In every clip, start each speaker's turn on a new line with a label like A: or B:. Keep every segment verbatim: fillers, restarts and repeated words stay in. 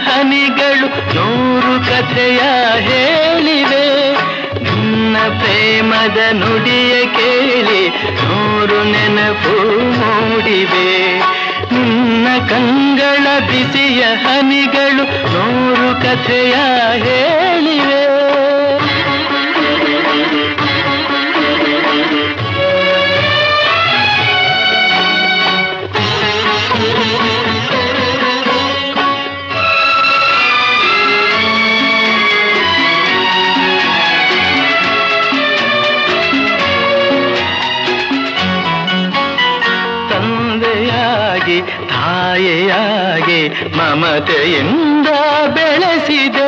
A: ಹನಿಗಳು ನೂರು ಕಥೆಯ ಹೇಳಿವೆ. ನಿನ್ನ ಪ್ರೇಮದ ನುಡಿಯ ಕೇಳಿ ನೂರು ನೆನಪು ಮೂಡಿವೆ. ನಿನ್ನ ಕಂಗಳ ಬಿಸಿಯ ಹನಿಗಳು ನೂರು ಕಥೆಯ ಹೇಳಿವೆ. ತಾಯಿಯಾಗಿ ಮಮತೆಯಿಂದ ಬೆಳೆಸಿದೆ.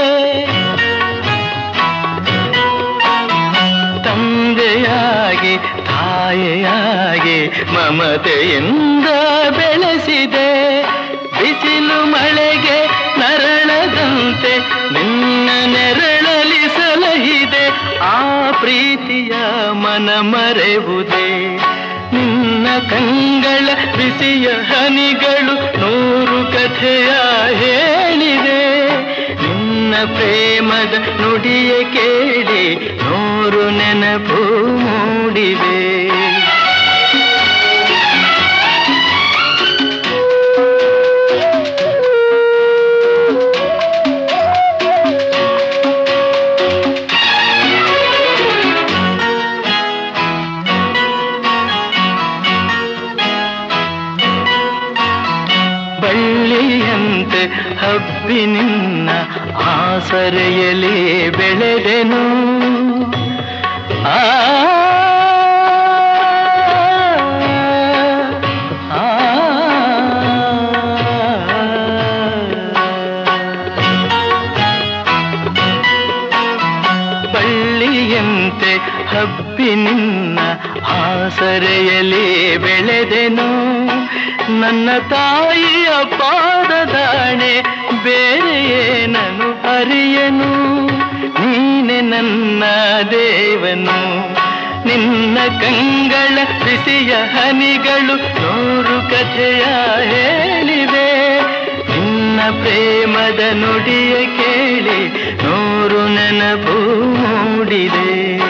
A: ತಂದೆಯಾಗಿ ತಾಯಿಯಾಗಿ ಮಮತೆಯಿಂದ ಬೆಳೆಸಿದೆ. ಬಿಸಿಲು ಮಳೆಗೆ ನರಳದಂತೆ ನಿನ್ನ ನೆರಳಲಿ ಸಲಹಿದೆ. ಆ ಪ್ರೀತಿಯ ಮನ ಮರೆವುದೇ. ನಿನ್ನ ಕಂಗಳ ಬಿಸಿಯ ಹನಿಗಳು ನೂರು ಕಥೆಯ ಹೇಳಿವೆ. ನಿನ್ನ ಪ್ರೇಮದ ನುಡಿಯ ಕೇಳಿ ನೂರು ನೆನಪು ಮೂಡಿವೆ. ಬಳ್ಳಿಯಂತೆ ಹಬ್ಬಿ ನಿನ್ನ ಆಸರೆಯಲ್ಲಿ ಬೆಳೆದೆನು. ಆ ಬಳ್ಳಿಯಂತೆ ಹಬ್ಬಿ ನಿನ್ನ ಆಸರೆಯಲ್ಲಿ ಬೆಳೆದೆನು. ನನ್ನ ತಾಯಿಯ ಪಾದದಾಣೆ ಬೇರೆ ಏನನು ಅರಿಯನು. ನೀನೆ ನನ್ನ ದೇವನು. ನಿನ್ನ ಕಂಗಳ ಬಿಸಿಯ ಹನಿಗಳು ನೂರು ಕಥೆಯ ಹೇಳಿವೆ. ನಿನ್ನ ಪ್ರೇಮದ ನುಡಿಯ ಕೇಳಿ ನೂರು ನೆನಪು ಮೂಡಿದೆ.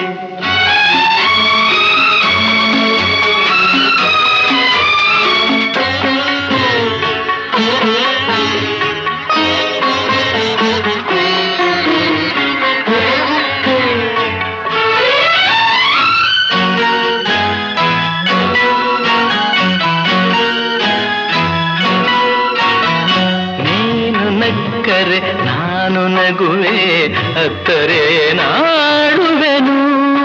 A: ನಕ್ಕರೆ ನಾನು ನಗುವೆ, ಅತ್ತರೆ ನಾಡುವೆನು.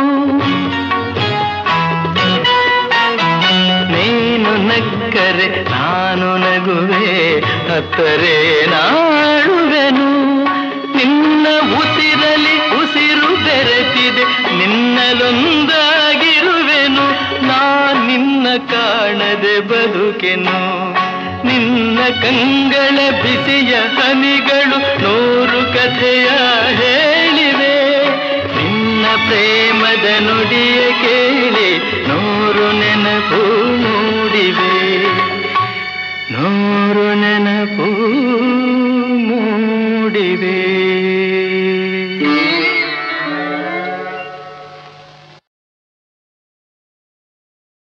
A: ನೀನು ನಕ್ಕರೆ ನಾನು ನಗುವೆ, ಅತ್ತರೆ ನಾಡುವೆನು. ನಿನ್ನ ಉಸಿರಲಿ ಉಸಿರು ಬೆರೆತಿದೆ, ನಿನ್ನಲೊಂದಾಗಿರುವೆನು. ನಾ ನಿನ್ನ ಕಾಣದೆ ಬದುಕೆನು. ನಿನ್ನ ಕಂಗಳ ಬಿಸಿಯ ಹನಿಗಳು ನೂರು ಕಥೆಯ ಹೇಳಿವೆ. ನಿನ್ನ ಪ್ರೇಮದ ನುಡಿಯ